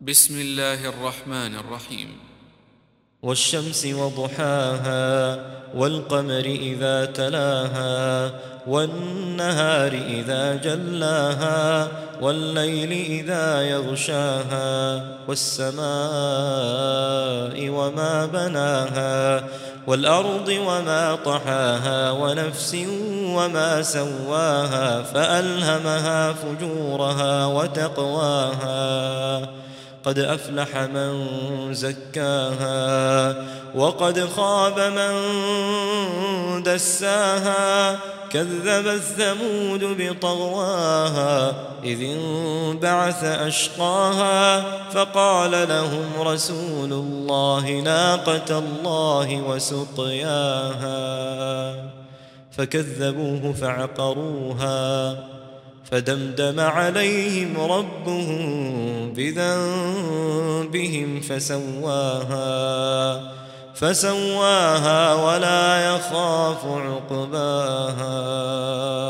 بسم الله الرحمن الرحيم. والشمس وضحاها والقمر إذا تلاها والنهار إذا جلاها والليل إذا يغشاها والسماء وما بناها والأرض وما طحاها ونفس وما سواها فألهمها فجورها وتقواها قد أفلح من زكاها وقد خاب من دساها كذبت ثمود بطغواها إذ انبعث أشقاها فقال لهم رسول الله ناقة الله وسقياها فكذبوه فعقروها فدمدم عليهم ربهم بذنبهم فسواها ولا يخاف عقباها.